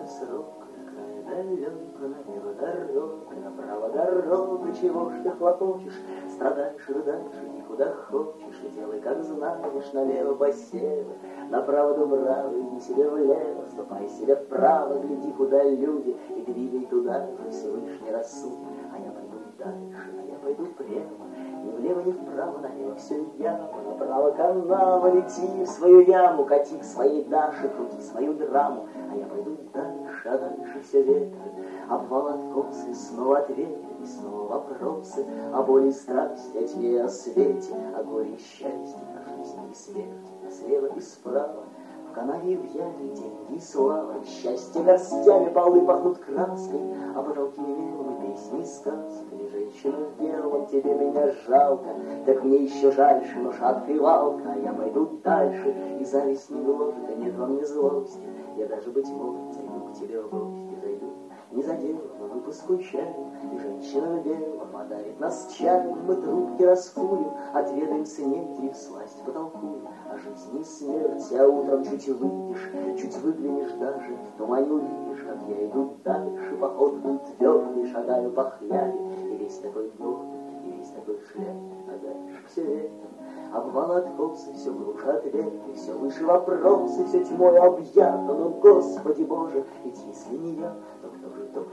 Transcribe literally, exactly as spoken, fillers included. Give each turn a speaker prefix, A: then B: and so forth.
A: срок, на край далеко, налево дорога, направо дорога, чего ж ты хлопочешь, страдаешь, рыдаешь, иди куда хочешь, и делай, как знаешь, налево посевы, направо дубравы, иди себе влево, ступай себе вправо, гляди, куда люди, и двигай туда же Всевышний рассуд, а я пойду дальше, а я пойду прямо, ни влево, ни вправо, налево все яма, направо канава, лети в свою яму, кати к своей Даше, крути свою драму, а я пойду дальше, а дальше все ветры, обвал откосы, снова ответы, и снова вопросы, о боли и страсти, о тьме и о свете, о горе и счастье, о жизни и смерти, а слева и справа, в канаве и в яме, деньги и слава, счастье горстями, полы пахнут краской, а потолки мелом и песни и сказкой. Женщина в белом, тебе меня жалко, так мне еще жальше, но шаткой валка, я пойду дальше, и зависть не гложет, а нет во мне злости, я даже, быть может, зайду к тебе в гости, зайду, не за дело, но выпуску чаю, и женщина в белом подарит нас чаем, мы трубки раскурим, отведаем сынеть и всласть потолкуем о жизни и смерти, а утром чуть выйдешь, чуть выглянешь даже, в тумане увидишь, как я иду дальше, походкой твердой шагаю по хлябе, и весь такой гордый, и весь такой шляп, а дальше все ветром, обвал откосы, все глушь ответы, все выше вопросы, все тьмой объято, но, Господи Боже, ведь если не я, то кто же, то